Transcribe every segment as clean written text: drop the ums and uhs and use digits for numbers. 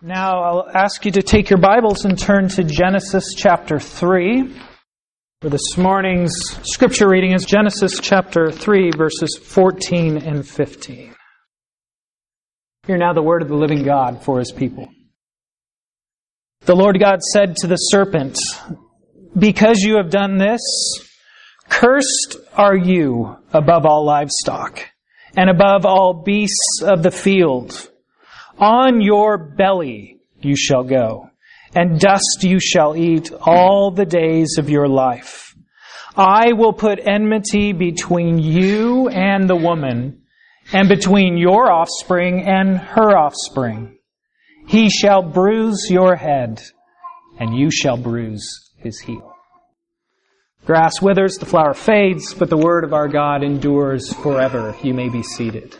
Now I'll ask you to take your Bibles and turn to Genesis chapter 3. For this morning's scripture reading is Genesis chapter 3, verses 14 and 15. Hear now the word of the living God for His people. The Lord God said to the serpent, "Because you have done this, cursed are you above all livestock, and above all beasts of the field. On your belly you shall go, and dust you shall eat all the days of your life. I will put enmity between you and the woman, and between your offspring and her offspring. He shall bruise your head, and you shall bruise his heel." Grass withers, the flower fades, but the word of our God endures forever. You may be seated.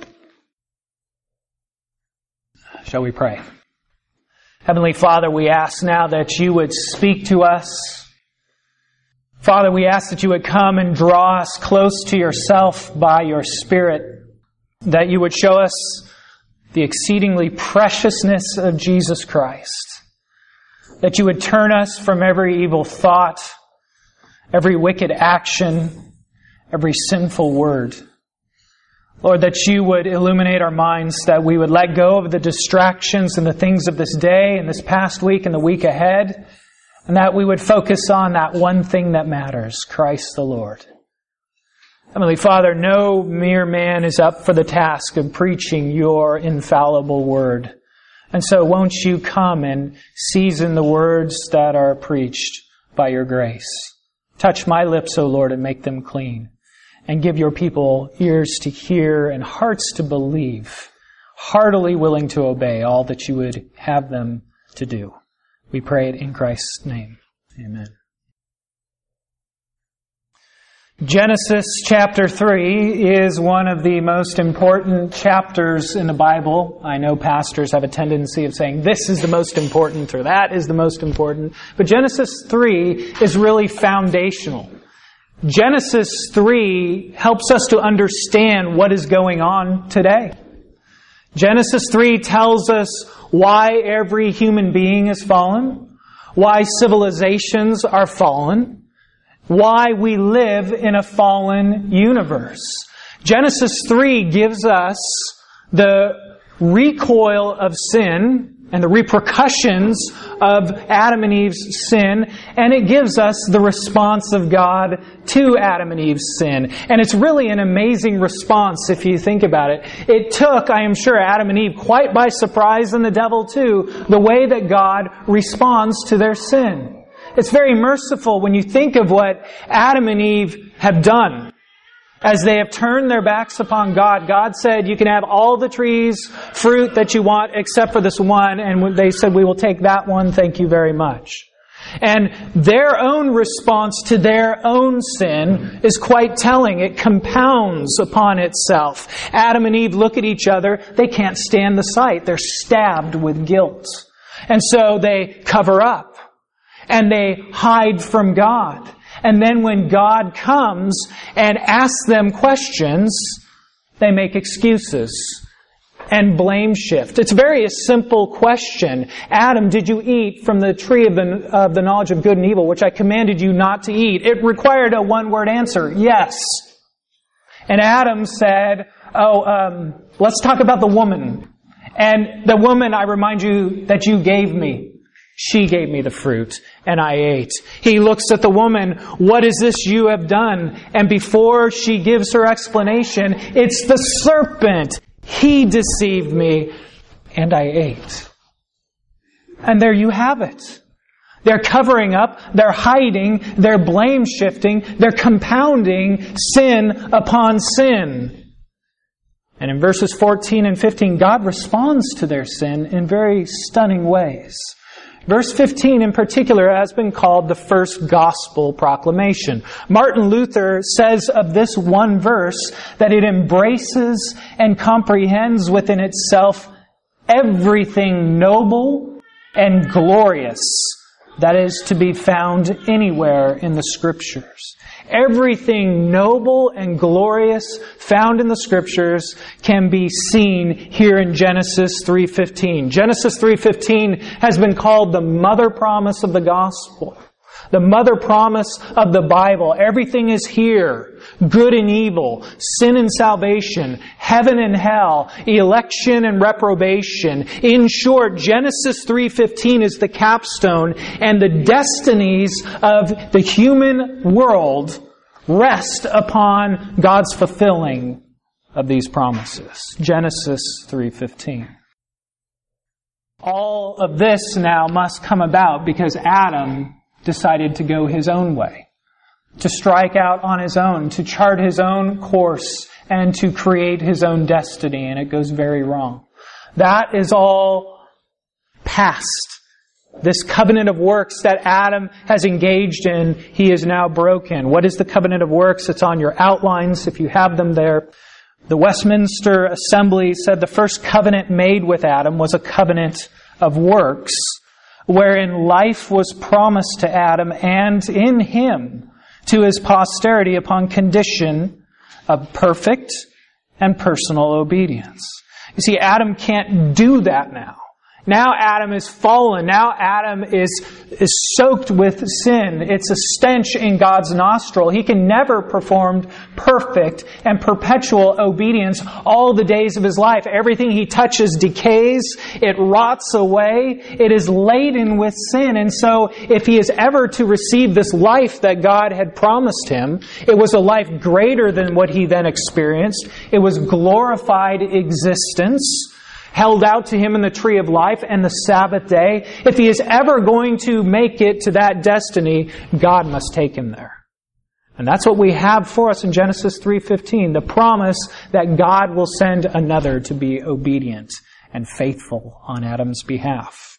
Shall we pray? Heavenly Father, we ask now that you would speak to us. Father, we ask that you would come and draw us close to yourself by your Spirit, that you would show us the exceedingly preciousness of Jesus Christ, that you would turn us from every evil thought, every wicked action, every sinful word. Lord, that you would illuminate our minds, that we would let go of the distractions and the things of this day and this past week and the week ahead, and that we would focus on that one thing that matters, Christ the Lord. Heavenly Father, no mere man is up for the task of preaching your infallible word. And so won't you come and season the words that are preached by your grace. Touch my lips, O Lord, and make them clean. And give your people ears to hear and hearts to believe, heartily willing to obey all that you would have them to do. We pray it in Christ's name. Amen. Genesis chapter 3 is one of the most important chapters in the Bible. I know pastors have a tendency of saying this is the most important or that is the most important. But Genesis 3 is really foundational. Genesis 3 helps us to understand what is going on today. Genesis 3 tells us why every human being is fallen, why civilizations are fallen, why we live in a fallen universe. Genesis 3 gives us the recoil of sin and the repercussions of Adam and Eve's sin, and it gives us the response of God to Adam and Eve's sin. And it's really an amazing response if you think about it. It took, I am sure, Adam and Eve quite by surprise, and the devil too, the way that God responds to their sin. It's very merciful when you think of what Adam and Eve have done. As they have turned their backs upon God, God said, you can have all the trees, fruit that you want, except for this one. And they said, we will take that one, thank you very much. And their own response to their own sin is quite telling. It compounds upon itself. Adam and Eve look at each other. They can't stand the sight. They're stabbed with guilt. And so they cover up. And they hide from God. And then when God comes and asks them questions, they make excuses and blame shift. It's a very simple question. Adam, did you eat from the tree of the knowledge of good and evil, which I commanded you not to eat? It required a one-word answer, yes. And Adam said, let's talk about the woman. And the woman, I remind you, that you gave me. She gave me the fruit, and I ate. He looks at the woman, what is this you have done? And before she gives her explanation, it's the serpent. He deceived me, and I ate. And there you have it. They're covering up, they're hiding, they're blame shifting, they're compounding sin upon sin. And in verses 14 and 15, God responds to their sin in very stunning ways. Verse 15 in particular has been called the first gospel proclamation. Martin Luther says of this one verse that it embraces and comprehends within itself everything noble and glorious that is to be found anywhere in the Scriptures. Everything noble and glorious found in the Scriptures can be seen here in Genesis 3:15. Genesis 3:15 has been called the mother promise of the gospel, the mother promise of the Bible. Everything is here. Good and evil, sin and salvation, heaven and hell, election and reprobation. In short, Genesis 3:15 is the capstone, and the destinies of the human world rest upon God's fulfilling of these promises. Genesis 3:15. All of this now must come about because Adam decided to go his own way, to strike out on his own, to chart his own course, and to create his own destiny, and it goes very wrong. That is all past. This covenant of works that Adam has engaged in, he is now broken. What is the covenant of works? It's on your outlines if you have them there. The Westminster Assembly said the first covenant made with Adam was a covenant of works, wherein life was promised to Adam and in him to his posterity upon condition of perfect and personal obedience. You see, Adam can't do that now. Now Adam is fallen. Now Adam is soaked with sin. It's a stench in God's nostril. He can never perform perfect and perpetual obedience all the days of his life. Everything he touches decays. It rots away. It is laden with sin. And so if he is ever to receive this life that God had promised him, it was a life greater than what he then experienced. It was glorified existence held out to him in the tree of life and the Sabbath day. If he is ever going to make it to that destiny, God must take him there. And that's what we have for us in Genesis 3:15, the promise that God will send another to be obedient and faithful on Adam's behalf.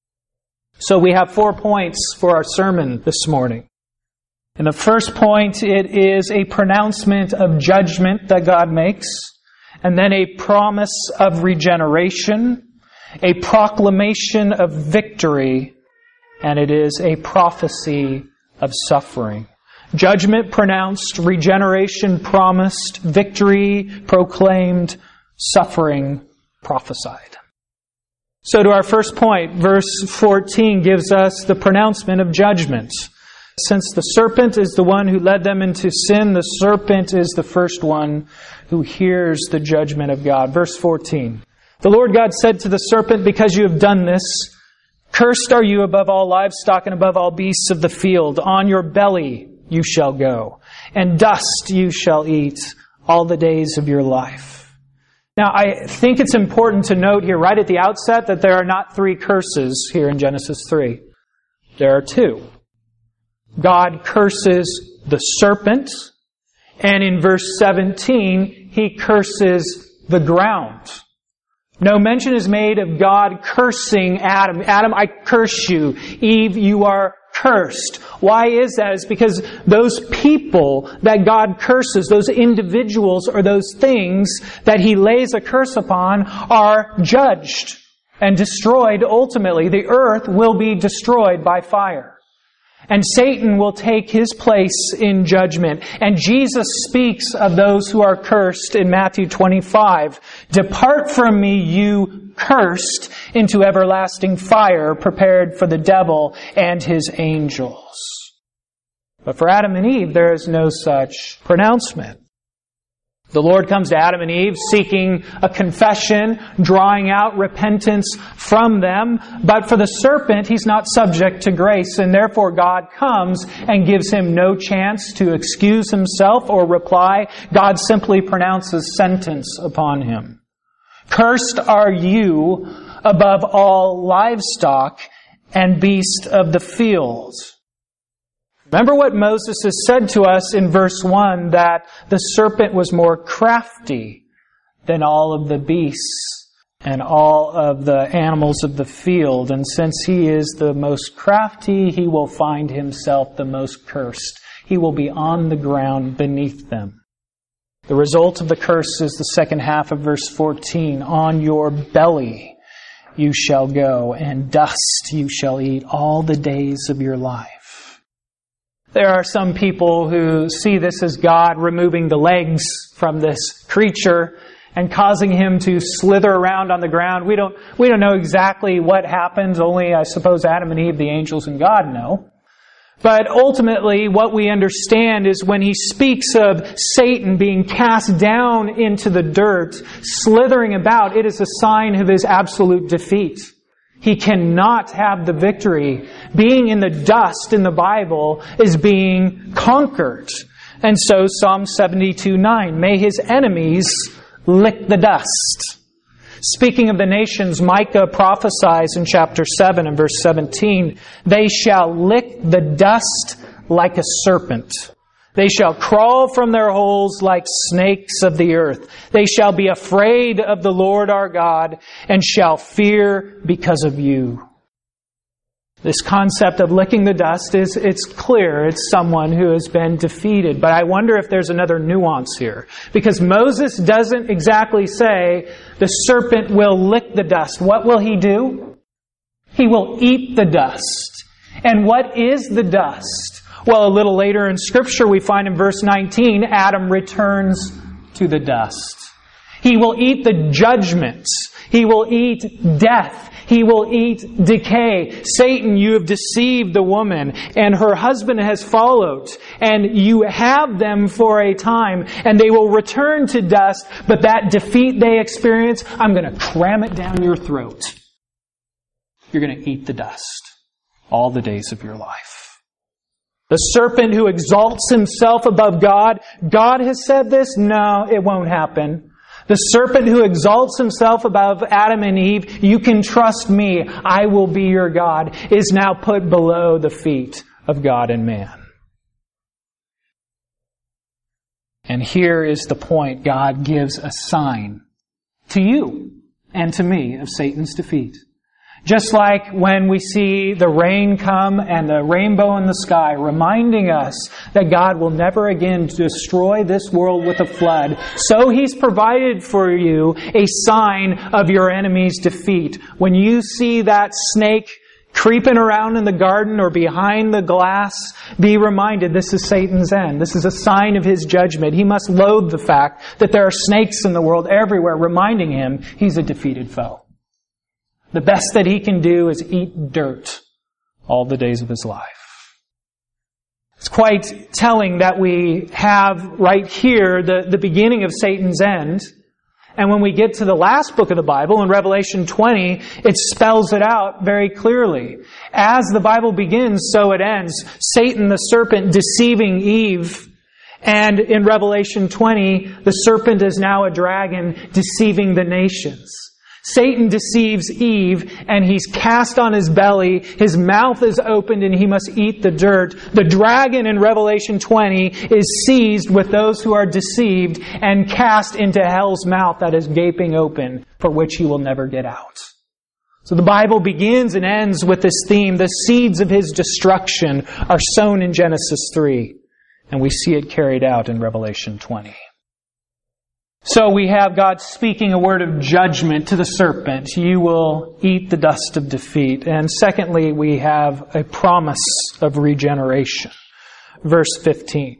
So we have 4 points for our sermon this morning. In the first point, it is a pronouncement of judgment that God makes, and then a promise of regeneration, a proclamation of victory, and it is a prophecy of suffering. Judgment pronounced, regeneration promised, victory proclaimed, suffering prophesied. So to our first point, verse 14 gives us the pronouncement of judgment. Since the serpent is the one who led them into sin, the serpent is the first one who hears the judgment of God. Verse 14. The Lord God said to the serpent, because you have done this, cursed are you above all livestock and above all beasts of the field. On your belly you shall go, and dust you shall eat all the days of your life. Now, I think it's important to note here right at the outset that there are not 3 curses here in Genesis 3. There are 2. God curses the serpent, and in verse 17, He curses the ground. No mention is made of God cursing Adam. Adam, I curse you. Eve, you are cursed. Why is that? It's because those people that God curses, those individuals or those things that He lays a curse upon are judged and destroyed ultimately. The earth will be destroyed by fire. And Satan will take his place in judgment. And Jesus speaks of those who are cursed in Matthew 25. Depart from me, you cursed, into everlasting fire prepared for the devil and his angels. But for Adam and Eve, there is no such pronouncement. The Lord comes to Adam and Eve seeking a confession, drawing out repentance from them. But for the serpent, he's not subject to grace, and therefore God comes and gives him no chance to excuse himself or reply. God simply pronounces sentence upon him. Cursed are you above all livestock and beast of the field. Remember what Moses has said to us in verse 1, that the serpent was more crafty than all of the beasts and all of the animals of the field. And since he is the most crafty, he will find himself the most cursed. He will be on the ground beneath them. The result of the curse is the second half of verse 14, on your belly you shall go, and dust you shall eat all the days of your life. There are some people who see this as God removing the legs from this creature and causing him to slither around on the ground. We don't know exactly what happened. Only, I suppose, Adam and Eve, the angels, and God know. But ultimately, what we understand is when he speaks of Satan being cast down into the dirt, slithering about, it is a sign of his absolute defeat. He cannot have the victory. Being in the dust in the Bible is being conquered. And so Psalm 72:9, may his enemies lick the dust. Speaking of the nations, Micah prophesies in chapter 7 and verse 17, they shall lick the dust like a serpent. They shall crawl from their holes like snakes of the earth. They shall be afraid of the Lord our God and shall fear because of you. This concept of licking the dust it's clear. It's someone who has been defeated. But I wonder if there's another nuance here. Because Moses doesn't exactly say the serpent will lick the dust. What will he do? He will eat the dust. And what is the dust? Well, a little later in Scripture we find in verse 19, Adam returns to the dust. He will eat the judgment. He will eat death. He will eat decay. Satan, you have deceived the woman, and her husband has followed, and you have them for a time, and they will return to dust, but that defeat they experience, I'm going to cram it down your throat. You're going to eat the dust all the days of your life. The serpent who exalts himself above God, God has said this? No, it won't happen. The serpent who exalts himself above Adam and Eve, you can trust me, I will be your God, is now put below the feet of God and man. And here is the point. God gives a sign to you and to me of Satan's defeat. Just like when we see the rain come and the rainbow in the sky, reminding us that God will never again destroy this world with a flood, so He's provided for you a sign of your enemy's defeat. When you see that snake creeping around in the garden or behind the glass, be reminded this is Satan's end. This is a sign of his judgment. He must loathe the fact that there are snakes in the world everywhere, reminding him he's a defeated foe. The best that he can do is eat dirt all the days of his life. It's quite telling that we have right here the beginning of Satan's end. And when we get to the last book of the Bible, in Revelation 20, it spells it out very clearly. As the Bible begins, so it ends. Satan, the serpent, deceiving Eve. And in Revelation 20, the serpent is now a dragon deceiving the nations. Satan deceives Eve, and he's cast on his belly. His mouth is opened, and he must eat the dirt. The dragon in Revelation 20 is seized with those who are deceived and cast into hell's mouth that is gaping open, for which he will never get out. So the Bible begins and ends with this theme. The seeds of his destruction are sown in Genesis 3, and we see it carried out in Revelation 20. So we have God speaking a word of judgment to the serpent. You will eat the dust of defeat. And secondly, we have a promise of regeneration. Verse 15.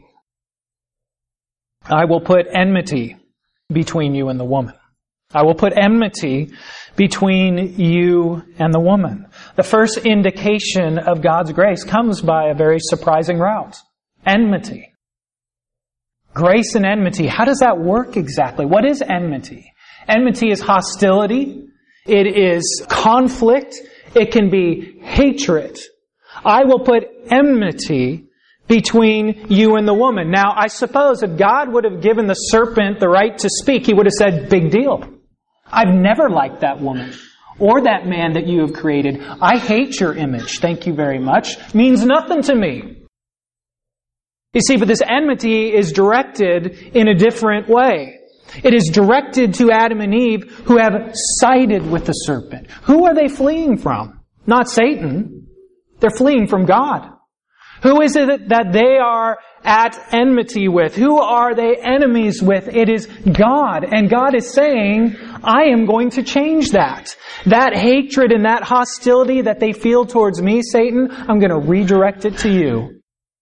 I will put enmity between you and the woman. I will put enmity between you and the woman. The first indication of God's grace comes by a very surprising route. Enmity. Grace and enmity. How does that work exactly? What is enmity? Enmity is hostility. It is conflict. It can be hatred. I will put enmity between you and the woman. Now, I suppose if God would have given the serpent the right to speak, he would have said, big deal. I've never liked that woman or that man that you have created. I hate your image. Thank you very much. Means nothing to me. You see, but this enmity is directed in a different way. It is directed to Adam and Eve who have sided with the serpent. Who are they fleeing from? Not Satan. They're fleeing from God. Who is it that they are at enmity with? Who are they enemies with? It is God. And God is saying, I am going to change that. That hatred and that hostility that they feel towards me, Satan, I'm going to redirect it to you.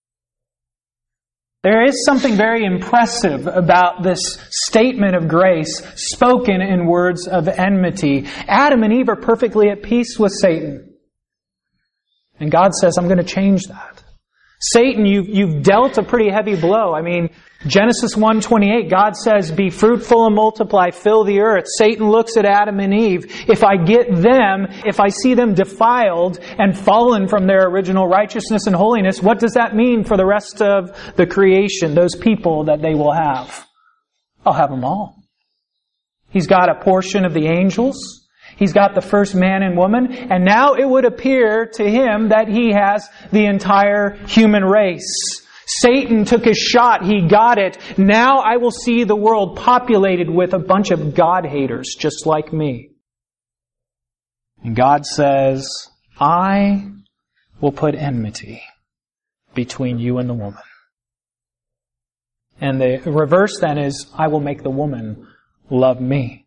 There is something very impressive about this statement of grace spoken in words of enmity. Adam and Eve are perfectly at peace with Satan. And God says, I'm going to change that. Satan, you've dealt a pretty heavy blow. I mean, Genesis 1:28, God says, be fruitful and multiply, fill the earth. Satan looks at Adam and Eve. If I get them, if I see them defiled and fallen from their original righteousness and holiness, what does that mean for the rest of the creation, those people that they will have? I'll have them all. He's got a portion of the angels. He's got the first man and woman, and now it would appear to him that he has the entire human race. Satan took his shot. He got it. Now I will see the world populated with a bunch of God-haters just like me. And God says, I will put enmity between you and the woman. And the reverse then is, I will make the woman love me.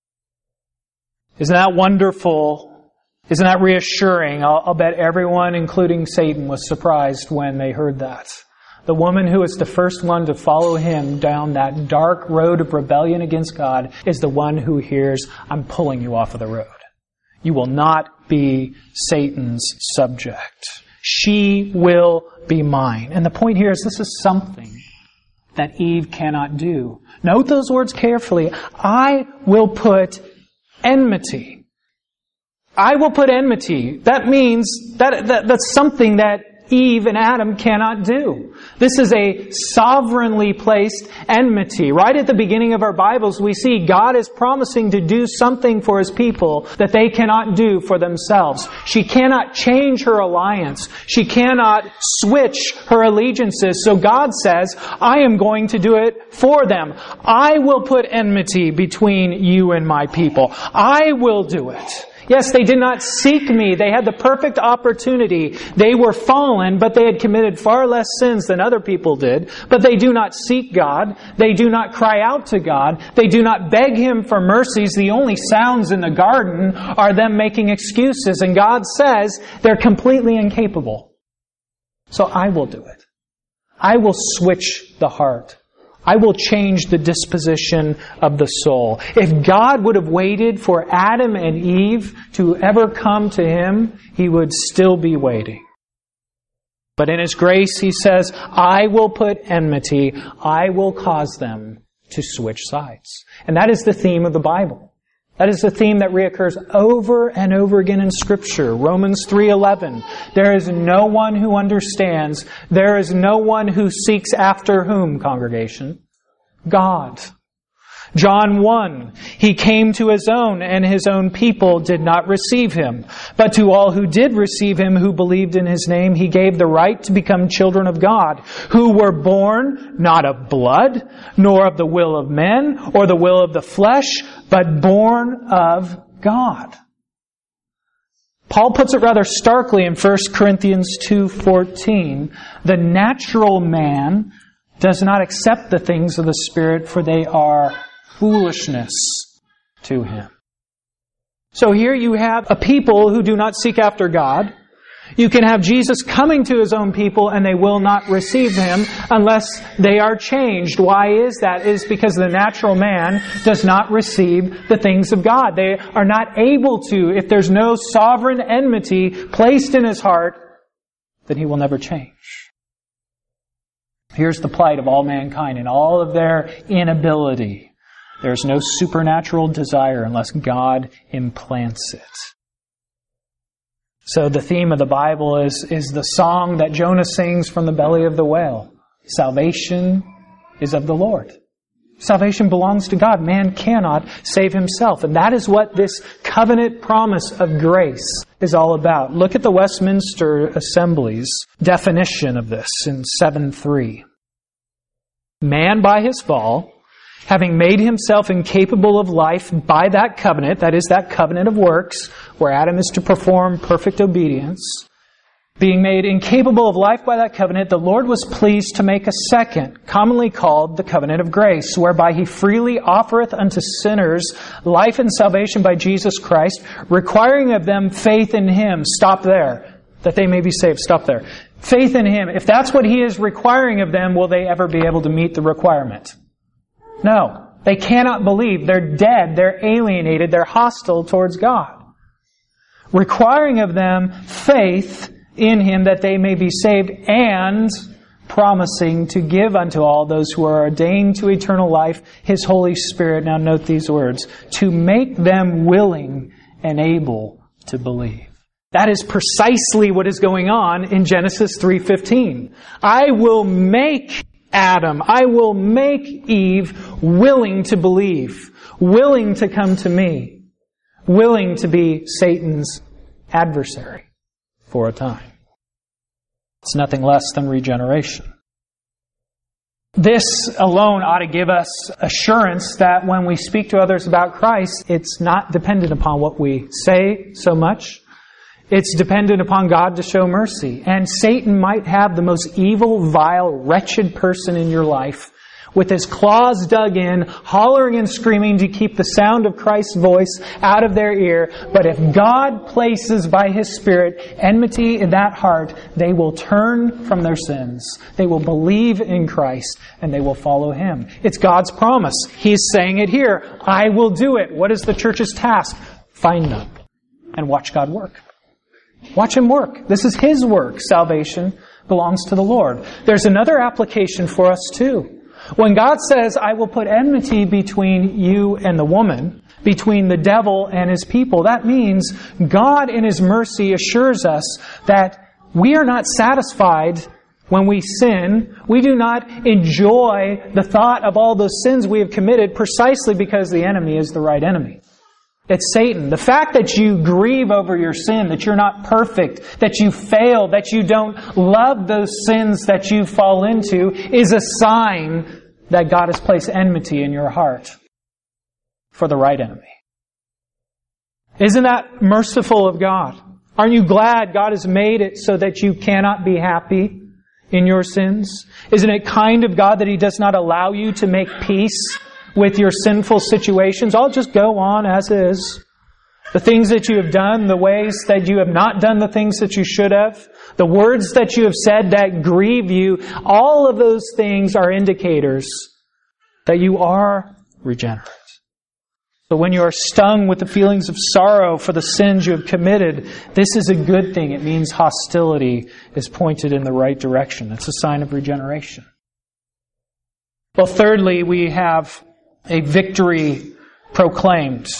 Isn't that wonderful? Isn't that reassuring? I'll bet everyone, including Satan, was surprised when they heard that. The woman who is the first one to follow him down that dark road of rebellion against God is the one who hears, I'm pulling you off of the road. You will not be Satan's subject. She will be mine. And the point here is this is something that Eve cannot do. Note those words carefully. I will put enmity. I will put enmity. That means that's something that Eve and Adam cannot do. This is a sovereignly placed enmity. Right at the beginning of our Bibles, we see God is promising to do something for His people that they cannot do for themselves. She cannot change her alliance. She cannot switch her allegiances. So God says, I am going to do it for them. I will put enmity between you and my people. I will do it. Yes, they did not seek me. They had the perfect opportunity. They were fallen, but they had committed far less sins than other people did. But they do not seek God. They do not cry out to God. They do not beg Him for mercies. The only sounds in the garden are them making excuses. And God says they're completely incapable. So I will do it. I will switch the heart. I will change the disposition of the soul. If God would have waited for Adam and Eve to ever come to Him, He would still be waiting. But in His grace, He says, I will put enmity. I will cause them to switch sides. And that is the theme of the Bible. That is the theme that reoccurs over and over again in Scripture. Romans 3:11. There is no one who understands. There is no one who seeks after whom, congregation? God. John 1. He came to His own, and His own people did not receive Him. But to all who did receive Him, who believed in His name, He gave the right to become children of God, who were born not of blood, nor of the will of men, or the will of the flesh, but born of God. Paul puts it rather starkly in 1 Corinthians 2:14. The natural man does not accept the things of the Spirit, for they are foolishness to him. So here you have a people who do not seek after God. You can have Jesus coming to His own people and they will not receive Him unless they are changed. Why is that? It is because the natural man does not receive the things of God. They are not able to. If there's no sovereign enmity placed in his heart, then he will never change. Here's the plight of all mankind in all of their inability. There's no supernatural desire unless God implants it. So the theme of the Bible is the song that Jonah sings from the belly of the whale. Salvation is of the Lord. Salvation belongs to God. Man cannot save himself. And that is what this covenant promise of grace is all about. Look at the Westminster Assembly's definition of this in 7:3. Man by his fall, having made himself incapable of life by that covenant, that is that covenant of works, where Adam is to perform perfect obedience, Being made incapable of life by that covenant, the Lord was pleased to make a second, commonly called the covenant of grace, whereby He freely offereth unto sinners life and salvation by Jesus Christ, requiring of them faith in Him. Stop there. That they may be saved. Stop there. Faith in Him. If that's what He is requiring of them, will they ever be able to meet the requirement? No. They cannot believe. They're dead. They're alienated. They're hostile towards God. Requiring of them faith in Him that they may be saved, and promising to give unto all those who are ordained to eternal life His Holy Spirit. Now note these words. To make them willing and able to believe. That is precisely what is going on in Genesis 3:15. I will make Adam, I will make Eve willing to believe, willing to come to me, willing to be Satan's adversary for a time. It's nothing less than regeneration. This alone ought to give us assurance that when we speak to others about Christ, it's not dependent upon what we say so much. It's dependent upon God to show mercy. And Satan might have the most evil, vile, wretched person in your life with his claws dug in, hollering and screaming to keep the sound of Christ's voice out of their ear. But if God places by His Spirit enmity in that heart, they will turn from their sins. They will believe in Christ and they will follow Him. It's God's promise. He's saying it here. I will do it. What is the church's task? Find them and watch God work. Watch Him work. This is His work. Salvation belongs to the Lord. There's another application for us too. When God says, I will put enmity between you and the woman, between the devil and his people, that means God in His mercy assures us that we are not satisfied when we sin. We do not enjoy the thought of all those sins we have committed precisely because the enemy is the right enemy. It's Satan. The fact that you grieve over your sin, that you're not perfect, that you fail, that you don't love those sins that you fall into, is a sign that God has placed enmity in your heart for the right enemy. Isn't that merciful of God? Aren't you glad God has made it so that you cannot be happy in your sins? Isn't it kind of God that He does not allow you to make peace with your sinful situations? I'll just go on as is. The things that you have done, the ways that you have not done the things that you should have, the words that you have said that grieve you, all of those things are indicators that you are regenerate. So when you are stung with the feelings of sorrow for the sins you have committed, this is a good thing. It means hostility is pointed in the right direction. It's a sign of regeneration. Well, thirdly, we have a victory proclaimed.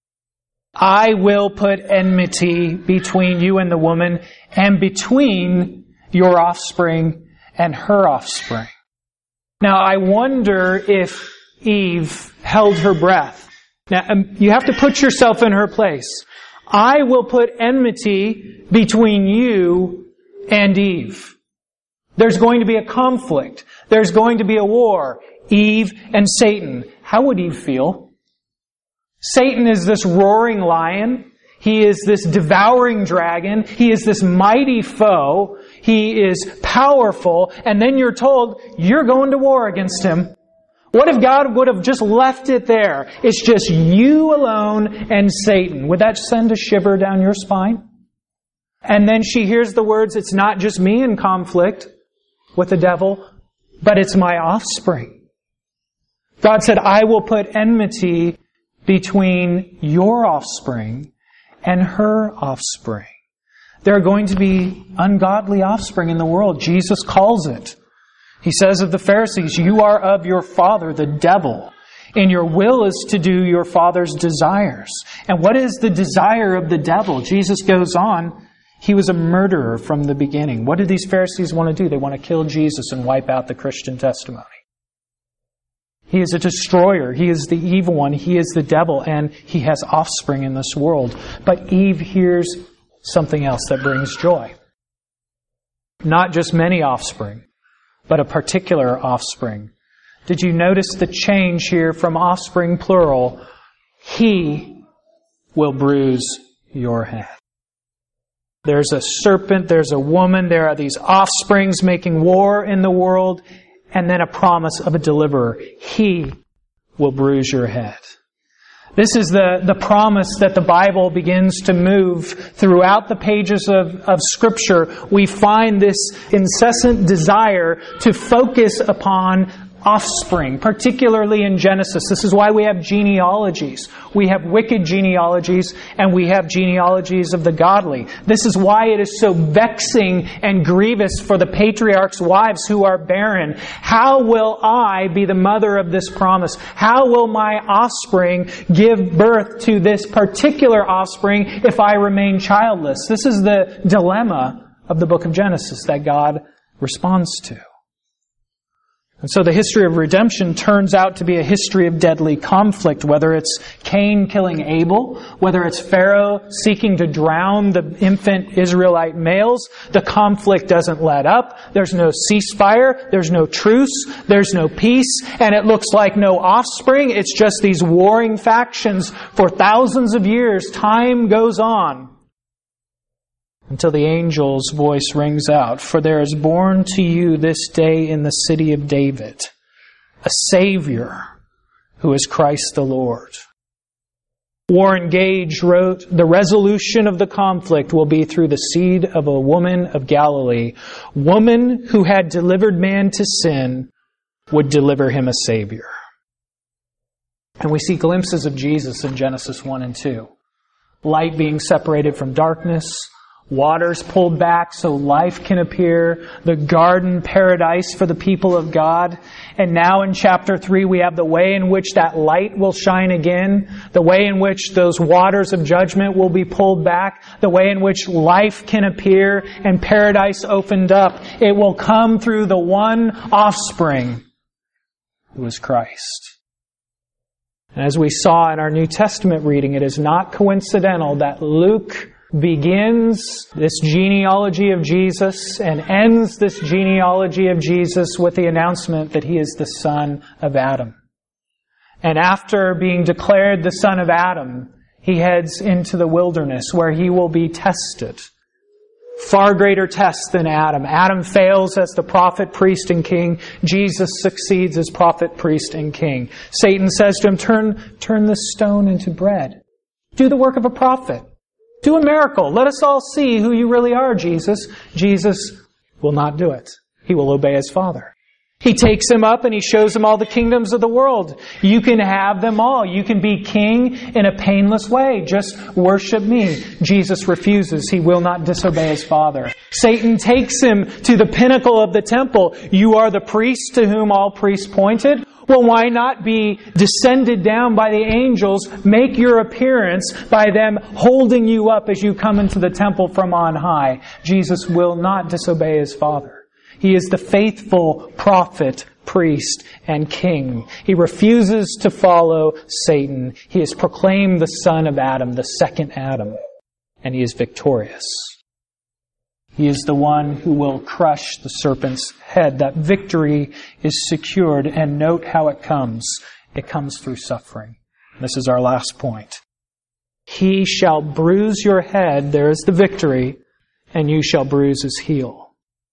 I will put enmity between you and the woman, and between your offspring and her offspring. Now, I wonder if Eve held her breath. Now, you have to put yourself in her place. I will put enmity between you and Eve. There's going to be a conflict. There's going to be a war. Eve and Satan. How would Eve feel? Satan is this roaring lion. He is this devouring dragon. He is this mighty foe. He is powerful. And then you're told, you're going to war against him. What if God would have just left it there? It's just you alone and Satan. Would that send a shiver down your spine? And then she hears the words, it's not just me in conflict with the devil, but it's my offspring. God said, I will put enmity between your offspring and her offspring. There are going to be ungodly offspring in the world. Jesus calls it. He says of the Pharisees, you are of your father, the devil, and your will is to do your father's desires. And what is the desire of the devil? Jesus goes on, he was a murderer from the beginning. What do these Pharisees want to do? They want to kill Jesus and wipe out the Christian testimony. He is a destroyer. He is the evil one. He is the devil, and he has offspring in this world. But Eve hears something else that brings joy. Not just many offspring, but a particular offspring. Did you notice the change here from offspring plural? He will bruise your head. There's a serpent, there's a woman, there are these offsprings making war in the world, and then a promise of a deliverer. He will bruise your head. This is the promise that the Bible begins to move throughout the pages of Scripture. We find this incessant desire to focus upon offspring, particularly in Genesis. This is why we have genealogies. We have wicked genealogies and we have genealogies of the godly. This is why it is so vexing and grievous for the patriarchs' wives who are barren. How will I be the mother of this promise? How will my offspring give birth to this particular offspring if I remain childless? This is the dilemma of the book of Genesis that God responds to. And so the history of redemption turns out to be a history of deadly conflict, whether it's Cain killing Abel, whether it's Pharaoh seeking to drown the infant Israelite males. The conflict doesn't let up. There's no ceasefire. There's no truce. There's no peace. And it looks like no offspring. It's just these warring factions for thousands of years. Time goes on until the angel's voice rings out, "For there is born to you this day in the city of David a Savior who is Christ the Lord." Warren Gage wrote, "The resolution of the conflict will be through the seed of a woman of Galilee. Woman who had delivered man to sin would deliver him a Savior." And we see glimpses of Jesus in Genesis 1 and 2. Light being separated from darkness, waters pulled back so life can appear, the garden paradise for the people of God. And now in chapter 3 we have the way in which that light will shine again, the way in which those waters of judgment will be pulled back, the way in which life can appear and paradise opened up. It will come through the one offspring who is Christ. And as we saw in our New Testament reading, it is not coincidental that Luke begins this genealogy of Jesus and ends this genealogy of Jesus with the announcement that He is the son of Adam. And after being declared the son of Adam, He heads into the wilderness where He will be tested. Far greater test than Adam. Adam fails as the prophet, priest, and king. Jesus succeeds as prophet, priest, and king. Satan says to Him, turn this stone into bread. Do the work of a prophet. Do a miracle. Let us all see who you really are, Jesus. Jesus will not do it. He will obey His Father. He takes Him up and He shows Him all the kingdoms of the world. You can have them all. You can be king in a painless way. Just worship me. Jesus refuses. He will not disobey His Father. Satan takes Him to the pinnacle of the temple. You are the priest to whom all priests pointed. Well, why not be descended down by the angels, make your appearance by them holding you up as you come into the temple from on high? Jesus will not disobey His Father. He is the faithful prophet, priest, and king. He refuses to follow Satan. He is proclaimed the son of Adam, the second Adam, and He is victorious. He is the one who will crush the serpent's head. That victory is secured, and note how it comes. It comes through suffering. This is our last point. He shall bruise your head, there is the victory, and you shall bruise His heel.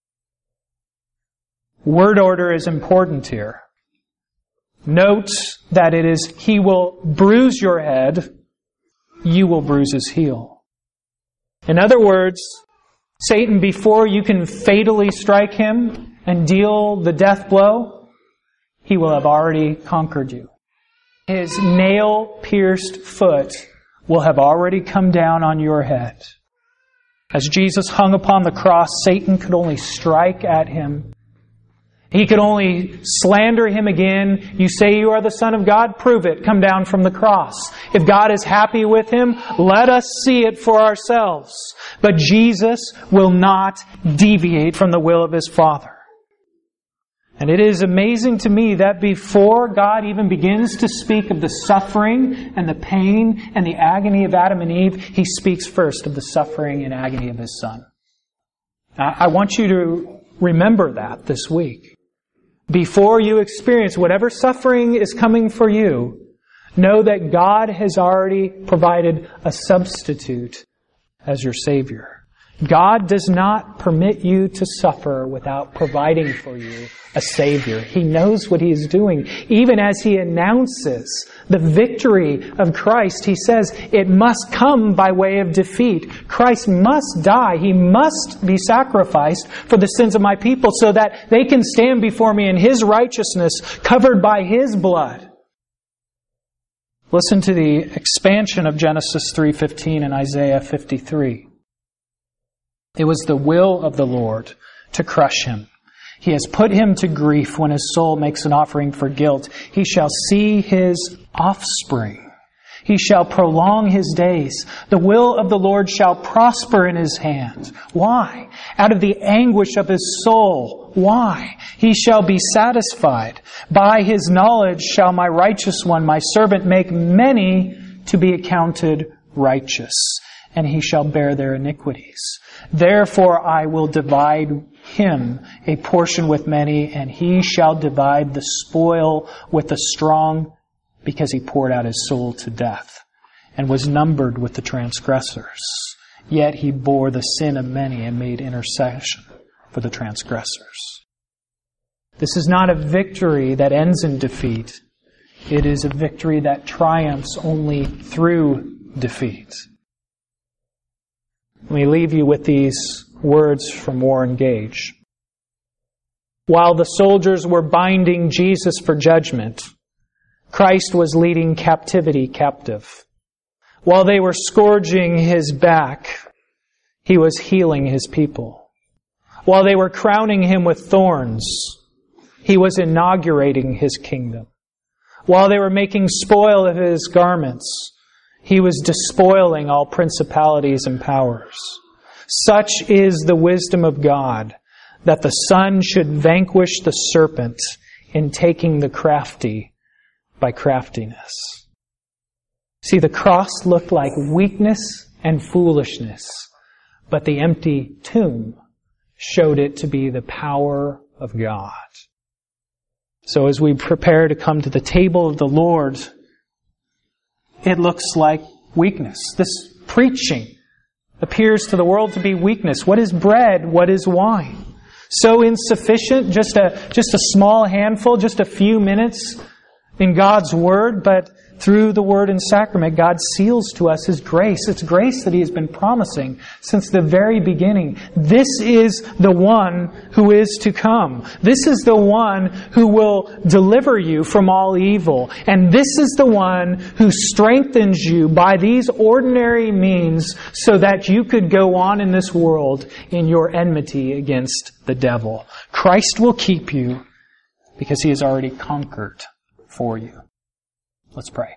Word order is important here. Note that it is He will bruise your head, you will bruise His heel. In other words, Satan, before you can fatally strike him and deal the death blow, he will have already conquered you. His nail-pierced foot will have already come down on your head. As Jesus hung upon the cross, Satan could only strike at Him. He could only slander Him again. You say you are the Son of God? Prove it. Come down from the cross. If God is happy with Him, let us see it for ourselves. But Jesus will not deviate from the will of His Father. And it is amazing to me that before God even begins to speak of the suffering and the pain and the agony of Adam and Eve, He speaks first of the suffering and agony of His Son. I want you to remember that this week. Before you experience whatever suffering is coming for you, know that God has already provided a substitute as your Savior. God does not permit you to suffer without providing for you a Savior. He knows what He is doing. Even as He announces the victory of Christ, He says it must come by way of defeat. Christ must die. He must be sacrificed for the sins of my people so that they can stand before me in His righteousness, covered by His blood. Listen to the expansion of Genesis 3:15 and Isaiah 53. It was the will of the Lord to crush him. He has put him to grief when his soul makes an offering for guilt. He shall see his offspring. He shall prolong his days. The will of the Lord shall prosper in his hand. Why? Out of the anguish of his soul. Why? He shall be satisfied. By his knowledge shall my righteous one, my servant, make many to be accounted righteous, and he shall bear their iniquities. Therefore I will divide him a portion with many, and he shall divide the spoil with the strong, because he poured out his soul to death, and was numbered with the transgressors. Yet he bore the sin of many and made intercession for the transgressors. This is not a victory that ends in defeat. It is a victory that triumphs only through defeat. Let me leave you with these words from Warren Gage. While the soldiers were binding Jesus for judgment, Christ was leading captivity captive. While they were scourging His back, He was healing His people. While they were crowning Him with thorns, He was inaugurating His kingdom. While they were making spoil of His garments, He was despoiling all principalities and powers. Such is the wisdom of God, that the Son should vanquish the serpent in taking the crafty by craftiness. See, the cross looked like weakness and foolishness, but the empty tomb showed it to be the power of God. So as we prepare to come to the table of the Lord, it looks like weakness. This preaching appears to the world to be weakness. What is bread? What is wine? So insufficient, just a small handful, just a few minutes in God's Word, but through the Word and Sacrament, God seals to us His grace. It's grace that He has been promising since the very beginning. This is the one who is to come. This is the one who will deliver you from all evil. And this is the one who strengthens you by these ordinary means so that you could go on in this world in your enmity against the devil. Christ will keep you because He has already conquered for you. Let's pray.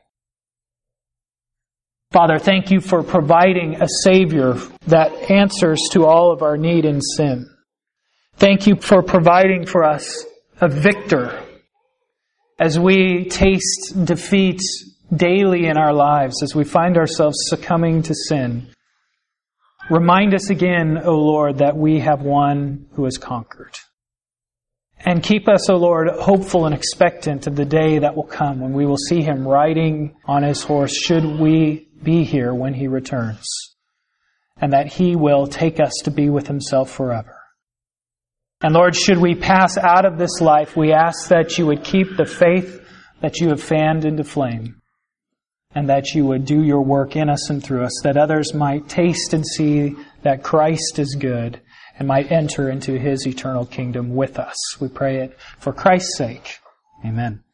Father, thank You for providing a Savior that answers to all of our need and sin. Thank You for providing for us a victor as we taste defeat daily in our lives, as we find ourselves succumbing to sin. Remind us again, O Lord, that we have one who has conquered. And keep us, O Lord, hopeful and expectant of the day that will come when we will see Him riding on His horse, should we be here when He returns, and that He will take us to be with Himself forever. And Lord, should we pass out of this life, we ask that You would keep the faith that You have fanned into flame, and that You would do Your work in us and through us, that others might taste and see that Christ is good, and might enter into His eternal kingdom with us. We pray it for Christ's sake. Amen.